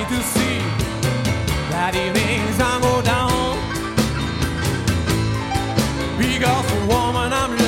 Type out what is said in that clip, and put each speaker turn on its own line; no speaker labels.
to see that evening sun go down. Because the woman I'm